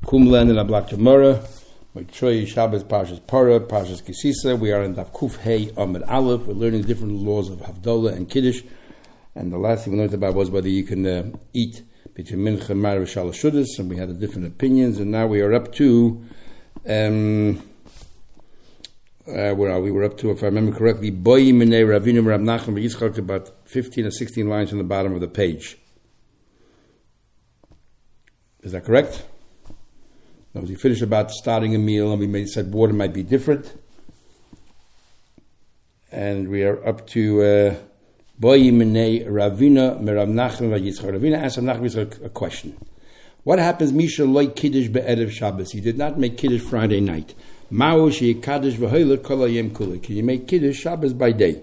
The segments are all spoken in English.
Kumlan and Ablak Gemara, Moitroi Shabbos Parshas Para, Parshas Kisisa. We are in Daf Kuf Hey Amud Aleph. We're learning different laws of Havdalah and Kiddush. And the last thing we learned about was whether you can eat between Mincha and Marav Shalosh Shudas, and we had the different opinions. And now we are up to, where are we? We're up to, if I remember correctly, Boy Minei Ravinu Rav Nachman Yitzchak, about 15 or 16 lines on the bottom of the page. Is that correct? Now, we finished about starting a meal, and we said water might be different. And we are up to Boy Minei Ravina Merav Nachman Yitzchak. Ravina asked Rav Nachman Yitzchak a question. What happens, Misha loy Kiddush be'erev Shabbos? He did not make Kiddush Friday night. Ma'u she'yikadosh v'hoyle kol hayom kula. Can you make Kiddush Shabbos by day?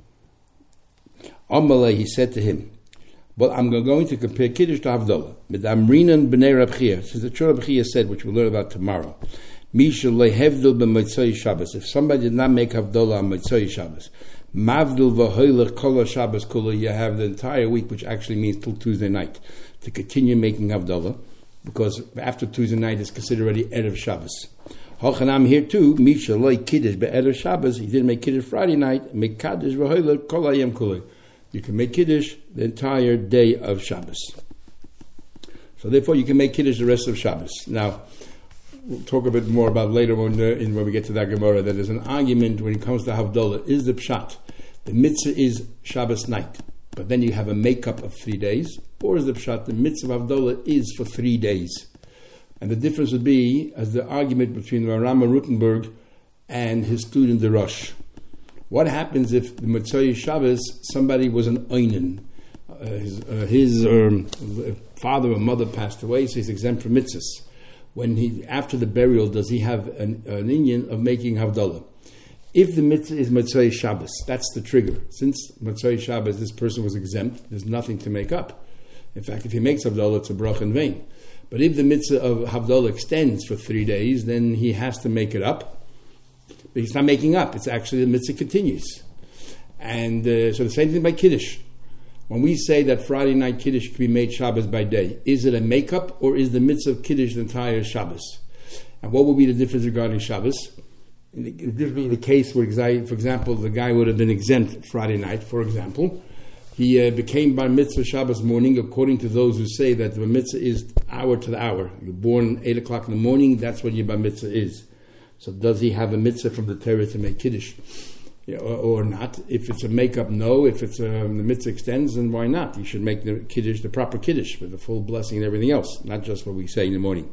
Amalei, he said to him, well, I'm going to compare Kiddush to Havdalah. With Amrinan b'nei Rab Chia, since the Torah Rab Chia said, which we'll learn about tomorrow, Misha loy hevdil b'motzoi Shabbos. If somebody did not make Havdalah on motzoi Shabbos, Mavdil v'hoyle kol Shabbos kula, you have the entire week, which actually means till Tuesday night, to continue making Havdalah, because after Tuesday night is considered already Erev Shabbos. Hochanam here too, Misha loy Kiddush be'erev Shabbos. He didn't make Kiddush Friday night. Make Kaddish v'hoyle kol hayom kula. You can make Kiddush the entire day of Shabbos. So therefore you can make Kiddush the rest of Shabbos. Now, we'll talk a bit more about later when we get to that Gemara, that there's an argument when it comes to Havdalah. Is the Pshat, the mitzvah is Shabbos night, but then you have a makeup of 3 days, or is the Pshat, the mitzvah of Havdalah is for 3 days? And the difference would be as the argument between Rama Rutenberg and his student, the Rosh. What happens if the Motzei Shabbos, somebody was an Oinen? His father or mother passed away, so he's exempt from mitzvahs. When after the burial, does he have an inyan of making Havdalah? If the mitzvah is Motzei Shabbos, that's the trigger. Since Motzei Shabbos, this person was exempt, there's nothing to make up. In fact, if he makes Havdalah, it's a brach in vain. But if the mitzvah of Havdalah extends for 3 days, then he has to make it up. But he's not making up. It's actually the mitzvah continues. And so the same thing by Kiddush. When we say that Friday night Kiddush can be made Shabbos by day, is it a makeup or is the mitzvah of Kiddush the entire Shabbos? And what would be the difference regarding Shabbos? It would be the case where, for example, the guy would have been exempt Friday night, for example. He became bar mitzvah Shabbos morning, according to those who say that the mitzvah is hour to the hour. You're born 8 o'clock in the morning, that's what your bar mitzvah is. So does he have a mitzvah from the Torah to make Kiddush? Or not? If it's a makeup, no. If it's the mitzvah extends, then why not? You should make the Kiddush, the proper Kiddush, with the full blessing and everything else, not just what we say in the morning.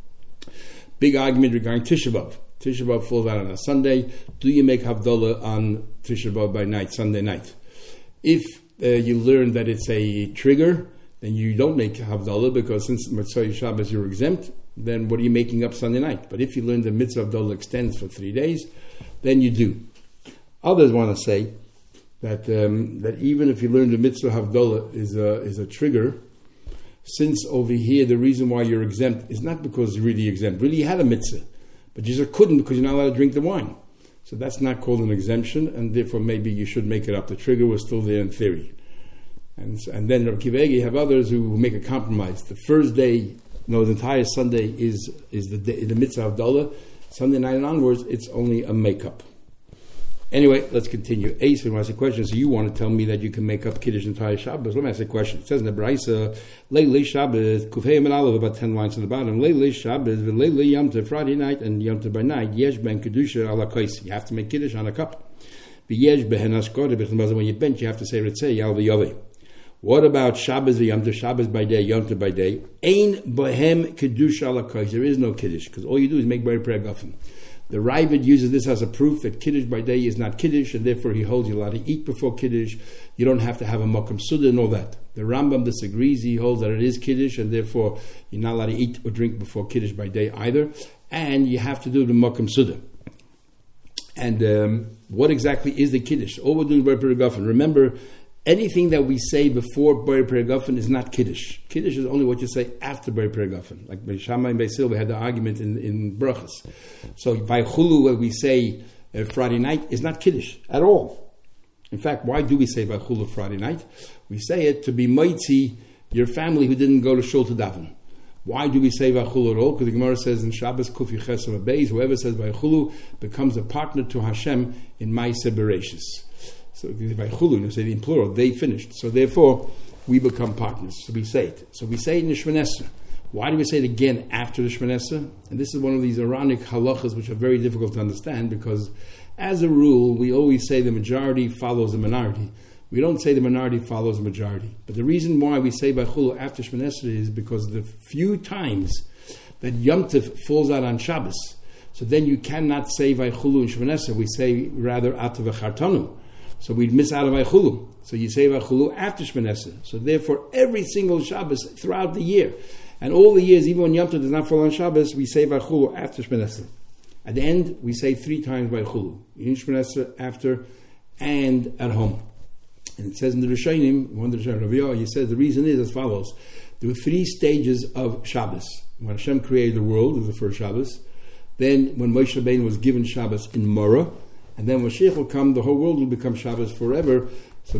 Big argument regarding Tisha B'Av. Tisha B'Av falls out on a Sunday. Do you make Havdalah on Tisha B'Av by night, Sunday night? If you learn that it's a trigger, then you don't make Havdalah, because since Motzei Shabbos you're exempt, then what are you making up Sunday night? But if you learn the mitzvah of Havdalah extends for 3 days, then you do. Others want to say that that even if you learn the mitzvah of Havdalah is a trigger, since over here the reason why you're exempt is not because you're really exempt. Really you had a mitzvah, but you just couldn't because you're not allowed to drink the wine. So that's not called an exemption, and therefore maybe you should make it up. The trigger was still there in theory. And then Rabbi Akiva Eiger, you have others who make a compromise. The first day, the entire Sunday is the mitzvah of Havdalah. Sunday night and onwards, it's only a makeup. Anyway, let's continue. Ace, when I ask a question, so you want to tell me that you can make up Kiddush entire Shabbos. Let me ask a question. It says in the Braisa, Leilei Shabbos, Kufei and Aleph, about 10 lines on the bottom. Leilei Shabbos, Leilei Yom Tov, Friday night, and Yom Tov by night. Yesh ben Kedusha ala Kais. You have to make Kiddush on a cup. Yesh behen Ashkoda, when you bench, you have to say Ritzei, Yal v'Yovei. What about Shabbos v'Yom Tov, Shabbos by day, Yom Tov by day? Ein bohem Kedusha ala Kais. There is no Kiddush, because all you do is make Bari Prayer Gafen. The Ravid uses this as a proof that Kiddush by day is not Kiddush, and therefore he holds you allowed to eat before Kiddush. You don't have to have a Makam Suda and all that. The Rambam disagrees. He holds that it is Kiddush, and therefore you're not allowed to eat or drink before Kiddush by day either. And you have to do the Makam Suda. And what exactly is the Kiddush? All we're doing Bari Prayer Gafen. Remember, anything that we say before Bari Prayer Gafen is not Kiddush. Kiddush is only what you say after Bari Prayer Gafen. Like by Shammai and by Sil, we had the argument in Brachas. So by Chulu, what we say Friday night is not Kiddush at all. In fact, why do we say by Chulu Friday night? We say it to be Moitzi, your family who didn't go to Shul to daven. Why do we say Vaychulu at all? Because the Gemara says in Shabbos Kuf Yechesem Beis, whoever says Vaychulu becomes a partner to Hashem in Ma'aseh Bereishis. So Vaychulu, you say in plural, they finished. So therefore, we become partners. So we say it. So we say it in the Shmoneh Esrei. Why do we say it again after the Shmoneh Esrei? And this is one of these Aaronic halachas which are very difficult to understand, because as a rule, we always say the majority follows the minority. We don't say the minority follows the majority. But the reason why we say Vaychulu after Shmoneh Esrei is because the few times that Yom Tov falls out on Shabbos, so then you cannot say Vaychulu in Shmoneh Esrei. We say rather Ata V'chartanu. So we'd miss out of Vaychulu. So you say Vaychulu after Shmoneh Esrei. So therefore, every single Shabbos throughout the year, and all the years, even when Yom Tov does not fall on Shabbos, we say Vaychulu after Shmoneh Esrei. At the end, we say 3 times Vaychulu. In Shmoneh Esrei, after, and at home. And it says in the Rishonim, one of the Rishonim, he says the reason is as follows. There were 3 stages of Shabbos. When Hashem created the world, it was the first Shabbos. Then when Moshe Rabbeinu was given Shabbos in Morah, and then when Mashiach will come, the whole world will become Shabbos forever. So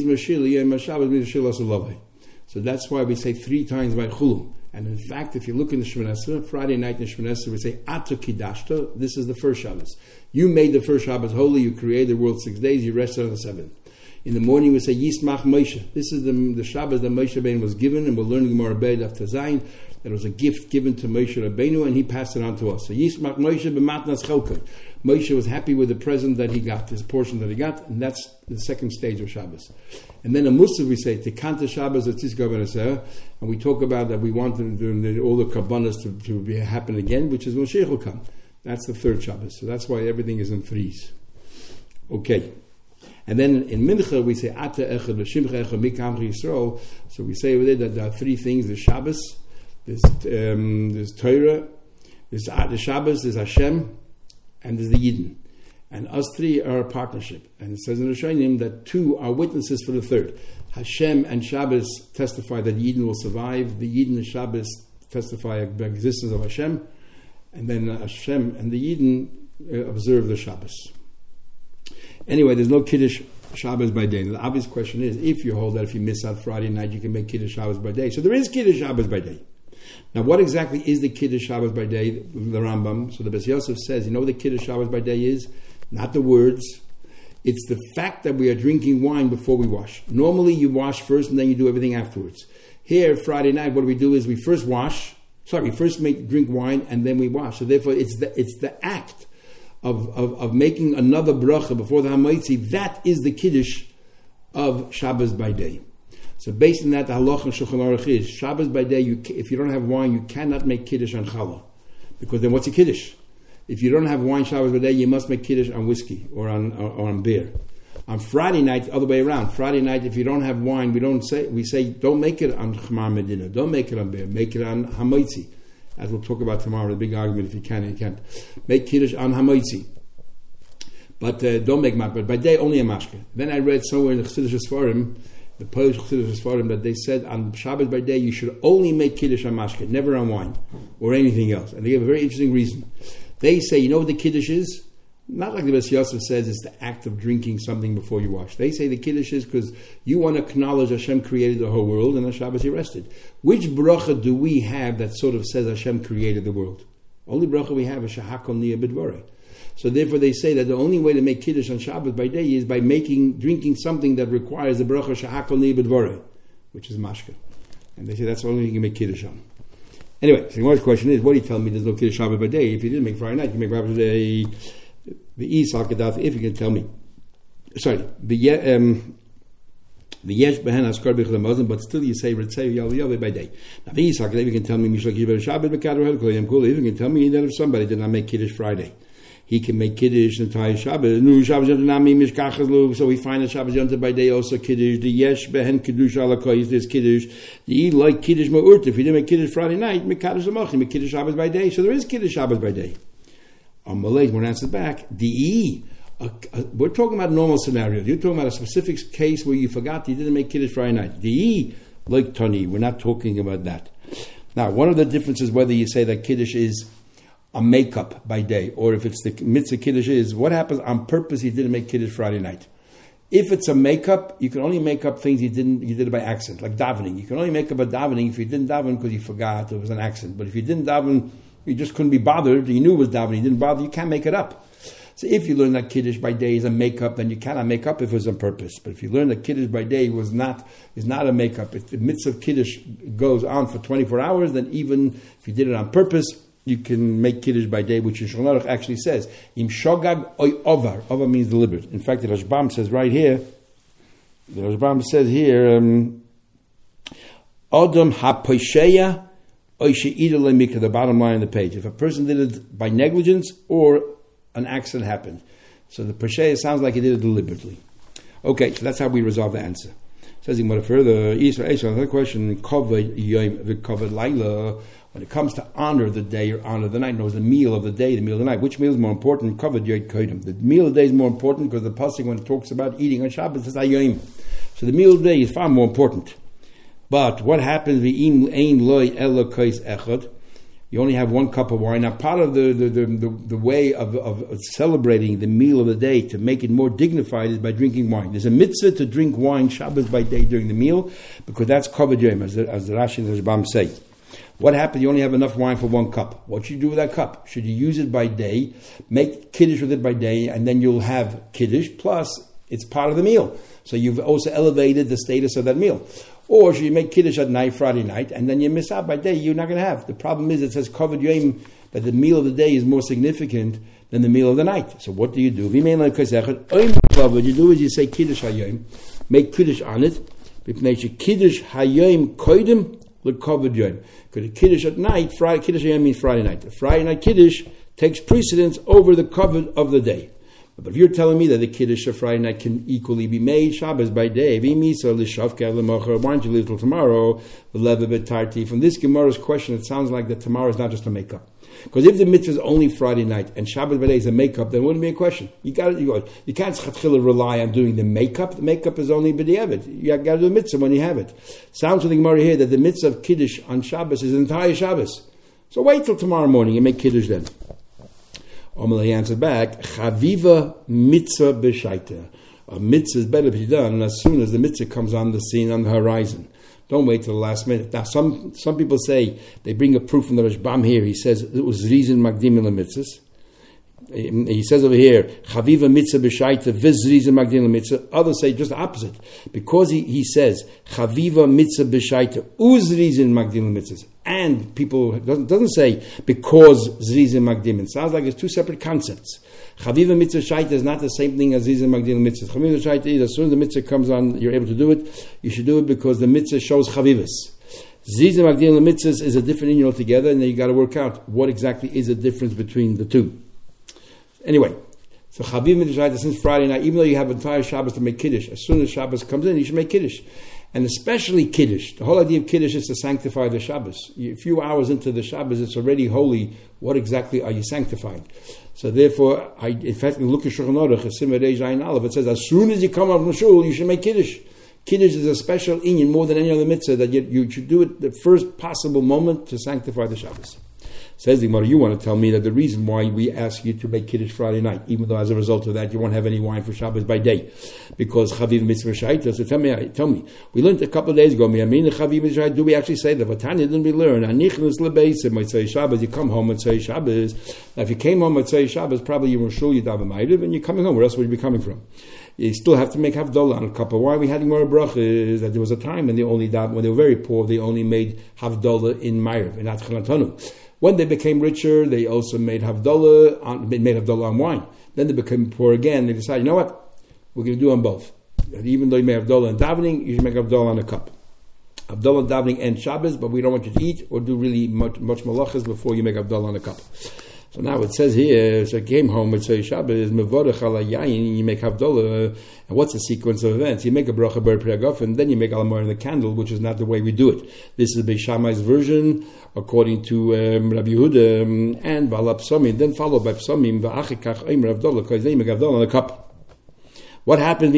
so that's why we say 3 times Vaychulu. And in fact, if you look in the Shmoneh Esrei, Friday night in the Shmoneh Esrei, we say Ata Kidashta. This is the first Shabbos. You made the first Shabbos holy. You created the world 6 days. You rested on the 7th. In the morning we say Yismach Moshe. This is the Shabbos that Moshe Rabbeinu was given, and we're learning Gemara Beis Daf Zayin. That was a gift given to Moshe Rabbeinu, and he passed it on to us. So Yismach Moshe b'matnas chelkai. Moshe was happy with the present that he got, this portion that he got, and that's the second stage of Shabbos. And then a Musaf we say Tekanta Shabbos Atzizka ben Aseh, and we talk about that we want all the karbanos to happen again, which is when Mashiach will come. That's the third Shabbos. So that's why everything is in 3s. Okay. And then in Mincha we say Ata Echad V'Shimcha Echad Mikam Yisrael. So we say over there that there are 3 things: there's Shabbos, there's Torah, there's the Shabbos, there's Hashem, and there's the Yidden. And us 3 are a partnership. And it says in the Rishonim that 2 are witnesses for the third. Hashem and Shabbos testify that the Yidden will survive. The Yidden and Shabbos testify the existence of Hashem. And then Hashem and the Yidden observe the Shabbos. Anyway, there's no Kiddush Shabbos by day. And the obvious question is, if you hold that if you miss out Friday night, you can make Kiddush Shabbos by day. So there is Kiddush Shabbos by day. Now, what exactly is the Kiddush Shabbos by day? The Rambam. So the Beis Yosef says, you know what the Kiddush Shabbos by day is? Not the words. It's the fact that we are drinking wine before we wash. Normally, you wash first and then you do everything afterwards. Here, Friday night, what we do is we first drink wine and then we wash. So therefore, it's the act of making another bracha before the Hamaitzi. That is the Kiddush of Shabbos by day. So based on that, the halacha and Shulchan Aruch is Shabbos by day. If you don't have wine, you cannot make Kiddush on challah, because then what's a Kiddush? If you don't have wine Shabbos by day, you must make Kiddush on whiskey or on beer. On Friday night, the other way around. Friday night, if you don't have wine, we say don't make it on Chmar Medina, don't make it on beer, make it on Hamaitzi. As we'll talk about tomorrow, the big argument, if you can and you can't. Make Kiddush on Hamaitzi. But don't make Mashke. But by day, only a Mashke. Then I read somewhere in the Chassidus Sfarim, the Polish Chassidus Sfarim, that they said on Shabbos by day, you should only make Kiddush on Mashke, never on wine or anything else. And they give a very interesting reason. They say, you know what the Kiddush is? Not like the Beis Yosef says, it's the act of drinking something before you wash. They say the Kiddush is because you want to acknowledge Hashem created the whole world and on Shabbos he rested. Which bracha do we have that sort of says Hashem created the world? Only bracha we have is Shahakol Niyah B'Dvorei. So therefore they say that the only way to make Kiddush on Shabbos by day is by drinking something that requires the bracha Shahakol Niyah B'Dvorei, which is Mashke. And they say that's the only thing you can make Kiddush on. Anyway, so the question is, what do you tell me there's no Kiddush Shabbos by day? If you didn't make Friday night, you make Shabbos by day. The if you can tell me, sorry, the yesh behen askar b'chol mazon, but still you say ritzei yal by day. Now the if you can tell me mishloch yiver Shabbat b'kadar hel kol yom kol. If you can tell me that if somebody did not make Kiddush Friday, he can make Kiddush the entire Shabbat. No Shabbat yom nami mishkachas lu. So we find that Shabbat yom by day also Kiddush. The yesh behen kiddush alakoy is this Kiddush. The like Kiddush ma'urt. If you didn't make Kiddush Friday night, make Kiddush l'mach. You make Kiddush Shabbat by day. So there is Kiddush Shabbat by day. On Malay, when answered back, we're talking about normal scenarios. You're talking about a specific case where you forgot you didn't make Kiddush Friday night. Like Tani, we're not talking about that. Now, one of the differences whether you say that Kiddush is a makeup by day, or if it's the mitzvah Kiddush is, what happens on purpose he didn't make Kiddush Friday night. If it's a makeup, you can only make up things you did it by accident, like davening. You can only make up a davening if you didn't daven because you forgot, it was an accident. But if you didn't daven, you just couldn't be bothered, you knew it was davening, you didn't bother, you can't make it up. So if you learn that Kiddush by day is a makeup, then you cannot make up if it was on purpose. But if you learn that Kiddush by day is not a makeup, if the mitzvah of Kiddush goes on for 24 hours, then even if you did it on purpose, you can make Kiddush by day, which Shulchan Aruch actually says, Im shogag oy ovar. Ovar means deliberate. In fact, the Rashbam says right here, Adam ha-posheya oy she'ida lemikra, the bottom line on the page. If a person did it by negligence or an accident happened. So the posheya sounds like he did it deliberately. Okay, so that's how we resolve the answer. Says he more further, another question, kavod yom v'kavod laila. When it comes to honor the day or honor the night, knows the meal of the day, the meal of the night. Which meal is more important? Kavod yom kodim. The meal of the day is more important because the pasuk, when it talks about eating on Shabbos, says ayoim. So the meal of the day is far more important. But what happens? V'im ein loy elo kais echad. You only have one cup of wine. Now, part of the way of celebrating the meal of the day to make it more dignified is by drinking wine. There's a mitzvah to drink wine Shabbos by day during the meal because that's kavod yom, as the Rashi and the Rashbam say. What happens? You only have enough wine for one cup. What should you do with that cup? Should you use it by day, make Kiddush with it by day, and then you'll have Kiddush, plus it's part of the meal. So you've also elevated the status of that meal. Or should you make Kiddush at night, Friday night, and then you miss out by day, you're not going to have. The problem is it says kavod yom, that the meal of the day is more significant than the meal of the night. So what do you do? What you do is you say Kiddush hayom, make Kiddush on it, Kiddush hayom kodim l'kavod yom. Because Kiddush at night, Kiddush hayom means Friday night. The Friday night Kiddush takes precedence over the kavod of the day. But if you're telling me that the Kiddush of Friday night can equally be made Shabbos by day, why don't you leave till tomorrow? From this Gemara's question, it sounds like that tomorrow is not just a makeup. Because if the mitzvah is only Friday night and Shabbos by day is a makeup, then it wouldn't be a question. You can't rely on doing the makeup. The makeup is only b'diavad. You got to do the mitzvah when you have it. Sounds from the Gemara here that the mitzvah of Kiddush on Shabbos is the entire Shabbos. So wait till tomorrow morning and make Kiddush then. Amalei answered back, Chaviva mitzvah b'shaita. A mitzvah is better to be done as soon as the mitzvah comes on the scene, on the horizon. Don't wait till the last minute. Now, some people say, they bring a proof from the Rashbam here. He says it was Zrizin Magdim in the mitzvahs. He says over here, Chaviva mitzvah b'shaita v'zrizin magdim l'mitzvah. Others say just the opposite. Because he says, Chaviva mitzvah b'shaita uzrizin magdim l'mitzvah. And people, doesn't say because zrizin magdim. It sounds like it's two separate concepts. Chaviva mitzvah shaita is not the same thing as zrizin magdim l'mitzvah. Chaviva shaita is as soon as the mitzvah comes on, you're able to do it. You should do it because the mitzvah shows chavivas. Zrizin magdim l'mitzvah is a different union altogether, and then you got to work out what exactly is the difference between the two. Anyway, so Chaviv Mitzvah, since Friday night, even though you have entire Shabbos to make Kiddush, as soon as Shabbos comes in, you should make Kiddush. And especially Kiddush. The whole idea of Kiddush is to sanctify the Shabbos. A few hours into the Shabbos, it's already holy. What exactly are you sanctifying? So therefore, in fact, look at Shulchan Aruch, it says, as soon as you come out from shul, you should make Kiddush. Kiddush is a special inyan more than any other mitzvah, that you should do it the first possible moment to sanctify the Shabbos. Says the Gemara, you want to tell me that the reason why we ask you to make Kiddush Friday night, even though as a result of that you won't have any wine for Shabbos by day, because Chaviv Mitzvah Shaita. So tell me, we learned a couple of days ago, Chaviv Mitzvah Shaita, do we actually say that? Vatanya didn't we learn? Anichnus lebeisim, Motzei Shabbos, you come home Motzei Shabbos. Now if you came home Motzei Shabbos, probably you were shul, you daven ma'ariv, and you're coming home. Where else would you be coming from? You still have to make Havdalah on a cup of wine. We had more bracha is that there was a time when they were very poor, they only made Havdalah in ma'ariv, in Atchil Antonu. When they became richer, they also made Havdalah on wine. Then they became poor again. They decided, you know what? We're going to do on both. Even though you make Havdalah and davening, you should make Havdalah on a cup. Havdalah and davening and Shabbos, but we don't want you to eat or do really much malachas before you make Havdalah on a cup. So now it says here, so I came home with Tzei Shabbos, mevorach ala yayin, you make Havdalah, and what's the sequence of events? You make a bracha ber priagof, and then you make alamor in the candle, which is not the way we do it. This is Beis Shammai's version, according to Rabbi Yehuda, and Ba'ala Psomim, then followed by Psomim, va'achikach oimer Havdalah, because then you make Havdalah on a cup. What happens?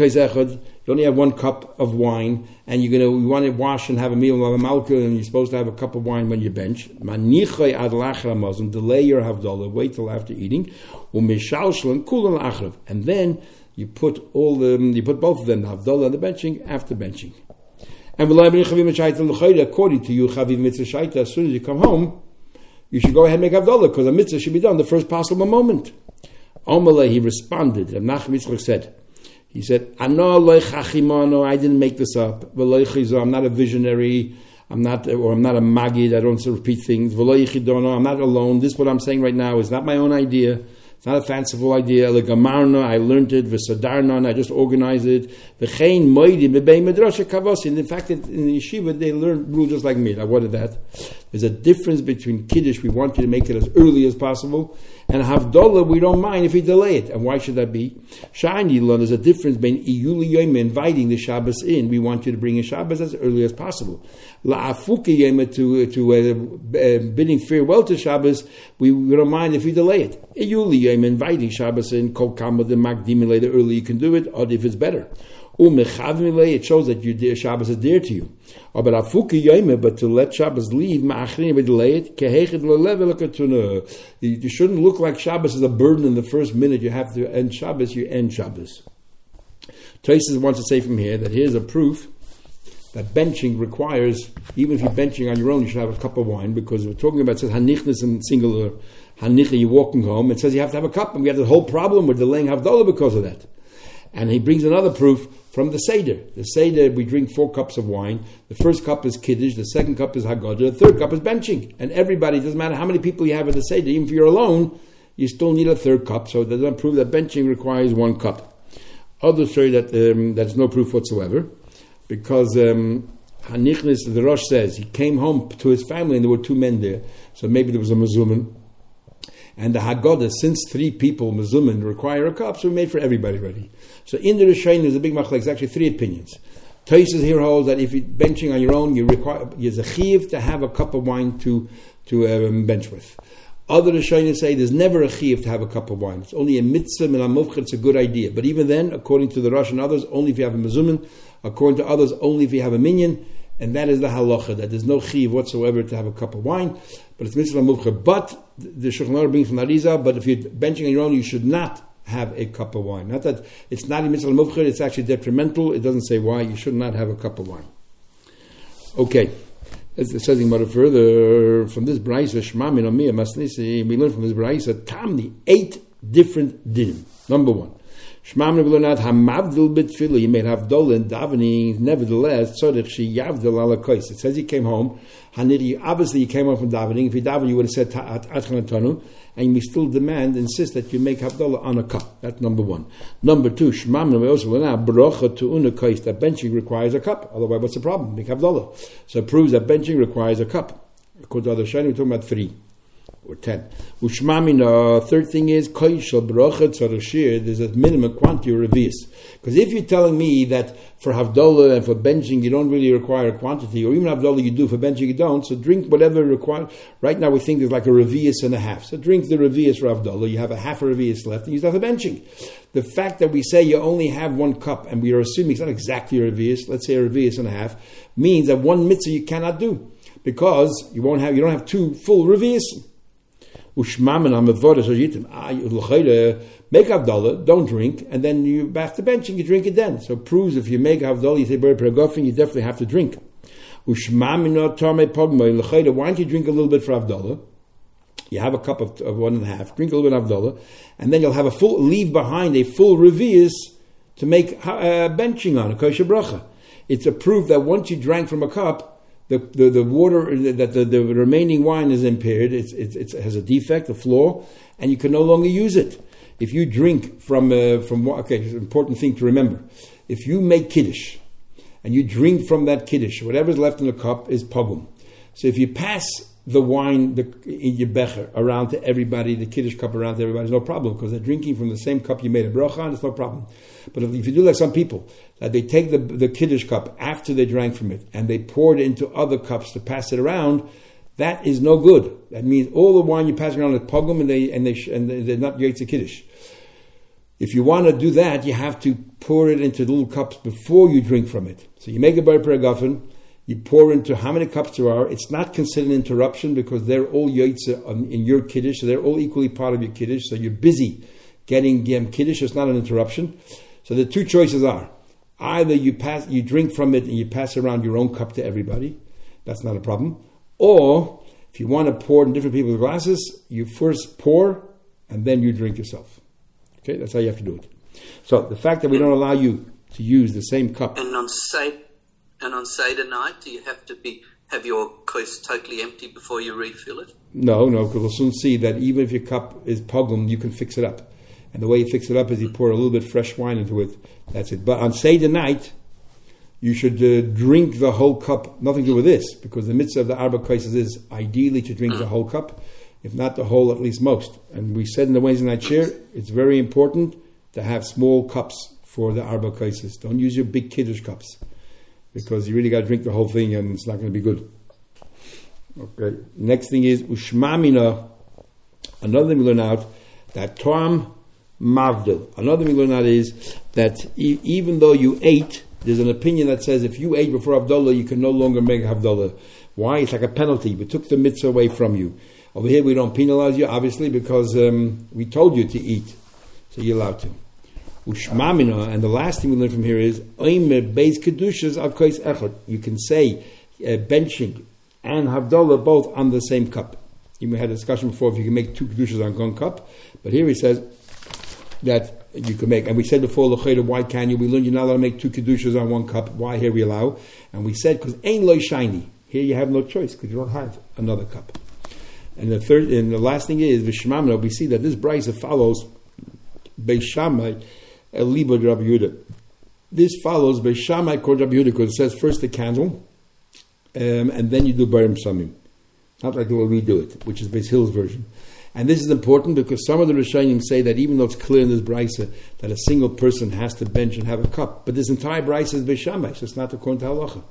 You only have one cup of wine, and you want to wash and have a meal on the malka, and you're supposed to have a cup of wine when you bench. Delay your havdalah, wait till after eating. And then you put both of them, the Havdalah and the benching, after benching. And according to you, Chaviv Mitzvah Shaita, as soon as you come home, you should go ahead and make Havdalah, because a mitzvah should be done the first possible moment. Omalei, he responded, and Nachum Yitzchak said, I didn't make this up. I'm not a visionary. I'm not a magid. I don't repeat things. I'm not alone. This, what I'm saying right now, is not my own idea. It's not a fanciful idea. I learned it. I just organized it. In fact, in the yeshiva, they rule just like me. Now, what is that? There's a difference between Kiddush, we want you to make it as early as possible, and Havdalah, we don't mind if we delay it. And why should that be? Shani, there's a difference between Iyuli Yom, inviting the Shabbos in. We want you to bring a Shabbos as early as possible. La'afuki Yom, bidding farewell to Shabbos, we don't mind if we delay it. Iyuli Yom, inviting Shabbos in, Kol Kama the Magdim, the earlier you can do it, or if it's better. It shows that your Shabbos is dear to you. But to let Shabbos leave, delay it. You shouldn't look like Shabbos is a burden in the first minute. You have to end Shabbos, you end Shabbos. Tosis wants to say from here that here's a proof that benching requires, even if you're benching on your own, you should have a cup of wine, because we're talking about, it says hanichnas in singular, hanicha, you're walking home, it says you have to have a cup, and we have the whole problem with delaying Havdalah because of that. And he brings another proof from the Seder. The Seder, we drink 4 cups of wine. The first cup is Kiddush, the second cup is Haggadah, the third cup is benching. And everybody, doesn't matter how many people you have at the Seder, even if you're alone, you still need a third cup. So it doesn't prove that benching requires 1 cup. Others say that there's no proof whatsoever, because Hanichnis, the Rosh says, he came home to his family and there were 2 men there. So maybe there was a Mezuman. And the Haggadah, since 3 people, Mezuman, require a cup, so we made for everybody ready. So in the Rishonim, there's a big machlek, actually 3 opinions. Tosis here holds that if you're benching on your own, there's a chiyuv to have a cup of wine to bench with. Other Rishonim say there's never a chiyuv to have a cup of wine. It's only a mitzvah, min ha-mufchar, it's a good idea. But even then, according to the Rosh and others, only if you have a Mezuman. According to others, only if you have a minyan. And that is the halacha, that there's no chiyuv whatsoever to have a cup of wine. But it's mitzvah muvchar. But the Shulchan Aruch brings from Arizal, but if you're benching on your own, you should not have a cup of wine. Not that it's not a mitzvah muvchar, it's actually detrimental. It doesn't say why. You should not have a cup of wine. Okay. As it says in Gemara further, from this brayso, Shema min Amiyah Masnisi, we learn from this brayso, Tamni, 8 different dinim. Number 1. Shmam Nebulanat Hamavdil Bitfili, he made Havdalah in davening, nevertheless, Tzorich Shi Yavdil ala Kois. It says he came home, obviously he came home from davening. If he davened, you would have said Atchan Tanu, and we still insist that you make Havdalah on a cup. That's number 1. Number 2, Shmam Nebulanat Bracha to Una Kois, that benching requires a cup. Otherwise, what's the problem? Make Havdalah. So it proves that benching requires a cup. According to other Shani, we're talking about 3. Or 10. Ushmamina, third thing is, Koishal Bracha Tzarashir, there's a minimum quantity of revius. Because if you're telling me that for Havdalah and for benching you don't really require a quantity, or even Havdalah you do, for benching you don't, so drink whatever required. Right now we think there's like a revius and a half. So drink the revius for Havdalah, you have a half a revius left, and you start the benching. The fact that we say you only have 1 cup, and we are assuming it's not exactly a revius, let's say a revius and a half, means that 1 mitzvah you cannot do. Because you don't have 2 full revius. Make Havdalah, don't drink, and then you back to benching, you drink it then. So it proves if you make Havdalah, you say Ber Pregofen, you definitely have to drink. Why don't you drink a little bit for Havdalah? You have a cup of 1.5, drink a little bit of Havdalah, and then you'll have leave behind a full revius to make benching on a kosher bracha. It's a proof that once you drank from a cup, the water, that the remaining wine is impaired, it has a defect, a flaw, and you can no longer use it. If you drink from it's an important thing to remember. If you make Kiddush, and you drink from that Kiddush, whatever's left in the cup is pogum. So if you pass the wine in your becher around to everybody, the Kiddush cup around to everybody, there's no problem, because they're drinking from the same cup you made a bracha on, it's no problem. But if you do like some people, that they take the Kiddush cup after they drank from it, and they pour it into other cups to pass it around, that is no good. That means all the wine you pass around is pogum, and they're not Yotze Kiddush. If you want to do that, you have to pour it into little cups before you drink from it. So you make a bar peragafen, you pour into how many cups there are. It's not considered an interruption because they're all Yotze in your Kiddush, so they're all equally part of your Kiddush, so you're busy getting Kiddush, it's not an interruption. So the two choices are, either you drink from it and you pass around your own cup to everybody. That's not a problem. Or, if you want to pour in different people's glasses, you first pour and then you drink yourself. Okay, that's how you have to do it. So the fact that we don't allow you to use the same cup. And on Seder night, do you have to have your kos totally empty before you refill it? No, because we'll soon see that even if your cup is pogum, you can fix it up. And the way you fix it up is you pour a little bit fresh wine into it. That's it. But on Seder night, you should drink the whole cup. Nothing to do with this, because the mitzvah of the Arba Kaises is ideally to drink the whole cup, if not the whole, at least most. And we said in the Wednesday night share, it's very important to have small cups for the Arba Kaises. Don't use your big kiddush cups, because you really got to drink the whole thing and it's not going to be good. Okay. Next thing is Ushmamina. Another thing we learn out, that Toam Mavdil. Another thing we learn out is that even though you ate, there's an opinion that says if you ate before Havdalah, you can no longer make Havdalah. Why? It's like a penalty. We took the mitzvah away from you. Over here, we don't penalize you, obviously, because we told you to eat. So you're allowed to. Ushmamina, and the last thing we learn from here is Oimer Beis Kedushas Al Kais Echad. You can say benching and Havdalah both on the same cup. You had a discussion before if you can make two Kedushas on one cup, but here he says that you can make, and we said before, why can you? We learned you're not allowed to make two Kedushas on one cup. Why here we allow? And we said, because Ein Loi Shiny. Here you have no choice, because you don't have another cup. And the last thing is, V'shmamna, we see that this brisa follows Beis Shammai Eliba Rabbi Yehuda. This follows Beis Shammai Kod Rabbi Yehuda, because it says first the candle, and then you do Barim Samim. Not like the way we do it, which is Beis Hill's version. And this is important because some of the Rishonim say that even though it's clear in this brisa that a single person has to bench and have a cup, but this entire brisa is Beis Shammai, so it's not according to halacha.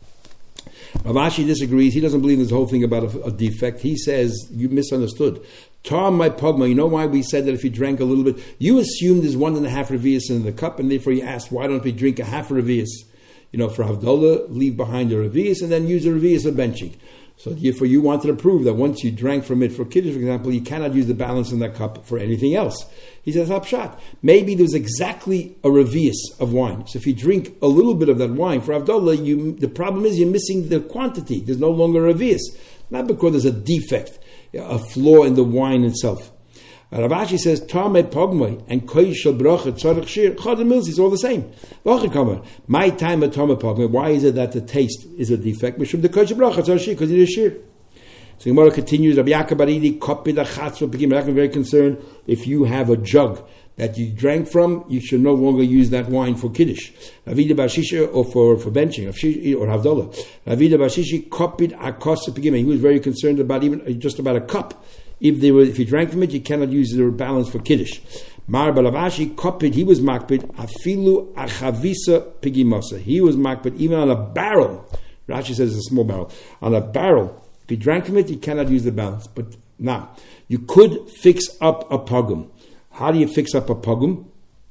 Rav Ashi disagrees. He doesn't believe this whole thing about a defect. He says, you misunderstood. Tom my pogma, you know why we said that if you drank a little bit, you assumed there's 1.5 revius in the cup, and therefore you asked, why don't we drink a half a revius? For Havdalah, leave behind a revius, and then use a revius of benching. So therefore you wanted to prove that once you drank from it for Kiddush, for example, you cannot use the balance in that cup for anything else. He says, Hapshat. Maybe there's exactly a revius of wine. So if you drink a little bit of that wine for Havdalah, the problem is you're missing the quantity. There's no longer a revius. Not because there's a defect, a flaw in the wine itself. Rav Ashi says, Tame Pogmoi and Koy Shel Bracha Tzarech Shir Chad Mills is all the same. My time at Tame Pogmoi. Why is it that the taste is a defect? Mishum the Koy Shel Bracha Tzarech Shir, because it is Shir. So Gemara continues. Rabbi Yaakov Baridi Kopid Achatz V'Pegim. I'm very concerned if you have a jug that you drank from, you should no longer use that wine for Kiddush. Ravida Bashisha or for benching or Havdalah. Ravida Bashishi Kopid Akos V'Pegim. He was very concerned about even just about a cup. If you drank from it, you cannot use the balance for Kiddush. Mar Balavashi Kopid, he was makpid, afilu achavisa pigimosa. He was makpid even on a barrel. Rashi says it's a small barrel. On a barrel, if you drank from it, you cannot use the balance. But now, you could fix up a pogum. How do you fix up a pogum?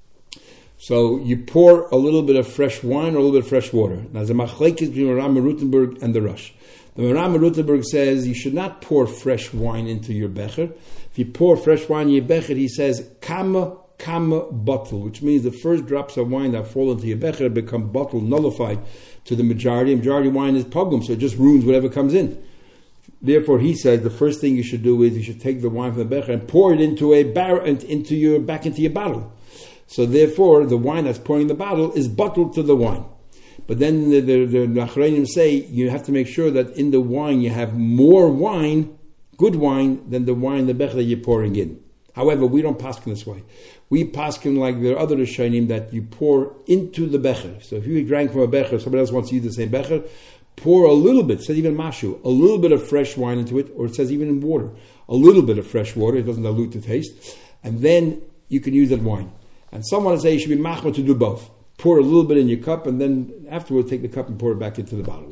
So you pour a little bit of fresh wine or a little bit of fresh water. Now, the machlekes between Rama Rutenberg and the Rosh. The Rama Rutenberg says you should not pour fresh wine into your becher. If you pour fresh wine in your becher, he says kama bottle, which means the first drops of wine that fall into your becher become bottle, nullified to the majority. Majority wine is pogum, so it just ruins whatever comes in. Therefore, he says the first thing you should do is you should take the wine from the becher and pour it into a barrel, into your bottle. So therefore, the wine that's pouring in the bottle is bottled to the wine. But then the Nachronim say you have to make sure that in the wine you have more wine, good wine, than the wine in the becher that you're pouring in. However, we don't paskin this way. We paskin like the other Rishonim that you pour into the becher. So if you drank from a becher, somebody else wants to use the same becher, pour a little bit, it says even mashu, a little bit of fresh wine into it, or it says even in water, a little bit of fresh water, it doesn't dilute the taste, and then you can use that wine. And someone will say you should be machma to do both. Pour a little bit in your cup, and then afterwards take the cup and pour it back into the bottle.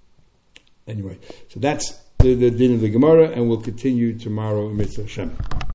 Anyway, so that's the din of the Gemara, and we'll continue tomorrow in Mitzvah Hashem.